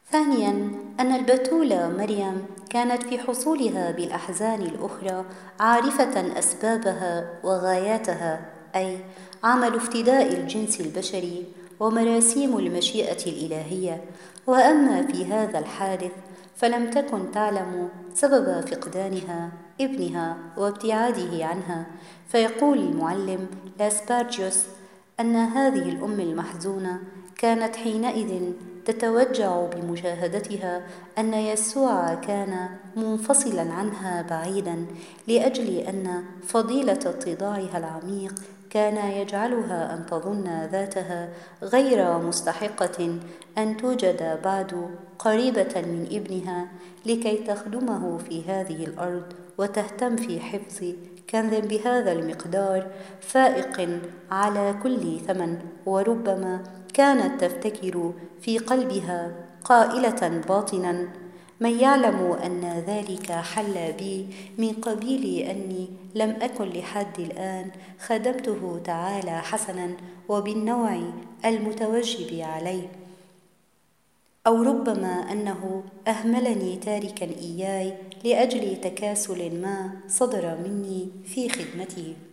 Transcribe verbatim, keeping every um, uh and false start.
ثانياً، أن البتولة مريم كانت في حصولها بالأحزان الأخرى عارفة أسبابها وغاياتها، أي عمل افتداء الجنس البشري ومراسيم المشيئة الإلهية. وأما في هذا الحادث فلم تكن تعلم سبب فقدانها ابنها وابتعاده عنها. فيقول المعلم لاسبارجيوس أن هذه الأم المحزونة كانت حينئذ تتوجع بمشاهدتها أن يسوع كان منفصلا عنها بعيدا، لأجل أن فضيلة اتضاعها العميق كان يجعلها أن تظن ذاتها غير مستحقة أن توجد بعد قريبة من ابنها لكي تخدمه في هذه الأرض وتهتم في حفظ كنز بهذا المقدار فائق على كل ثمن. وربما كانت تفتكر في قلبها قائلة باطنا: من يعلم أن ذلك حل بي من قبيل أني لم أكن لحد الآن خدمته تعالى حسنا وبالنوع المتوجب عليه، أو ربما أنه أهملني تاركا إياي لأجل تكاسل ما صدر مني في خدمته.